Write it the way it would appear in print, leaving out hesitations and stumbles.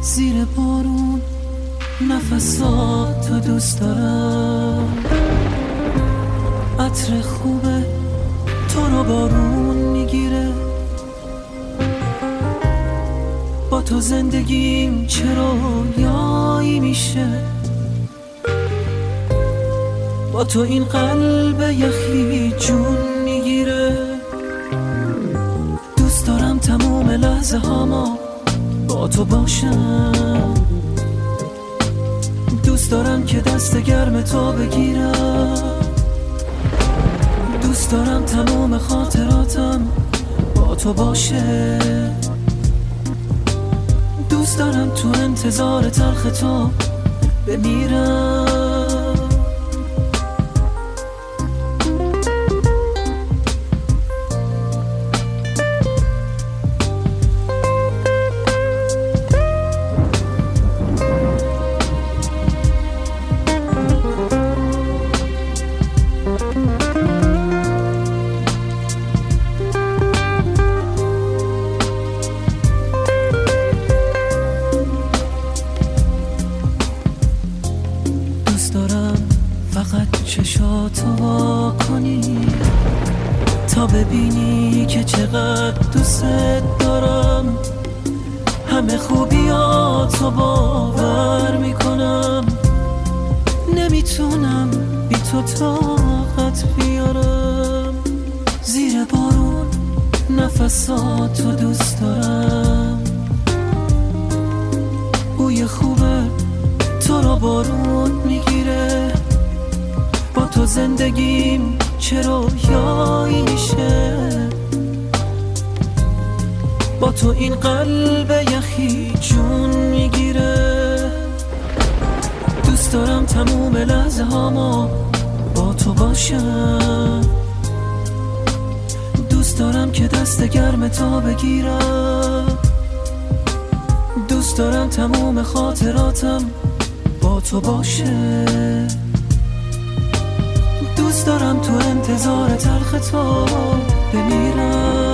زیر بارون نفساتو دوست دارم، عطر خوبه تو رو بارون میگیره، با تو زندگیم چرا یایی میشه، با تو این قلب یخی جون میگیره. دوست دارم تموم لحظه هاما با تو باشم، دوست دارم که دست گرم تو بگیرم، دوست دارم تموم خاطراتم با تو باشه، دوست دارم تو انتظار تلخ تو بمیرم. فقط چشاتو وا کنی تا ببینی که چقدر دوست دارم، همه خوبیاتو باور میکنم، نمیتونم بی تو طاقت بیارم. زیر بارون نفساتو دوست دارم، بوی خوبه تو رو بارون میگیره، با تو زندگیم چرا یایی میشه، با تو این قلب یخی جون میگیره. دوست دارم تموم لحظه هاما با تو باشم، دوست دارم که دست گرم تو بگیرم، دوست دارم تموم خاطراتم با تو باشه، دوست دارم تو انتظار تلخ تو بمیرم.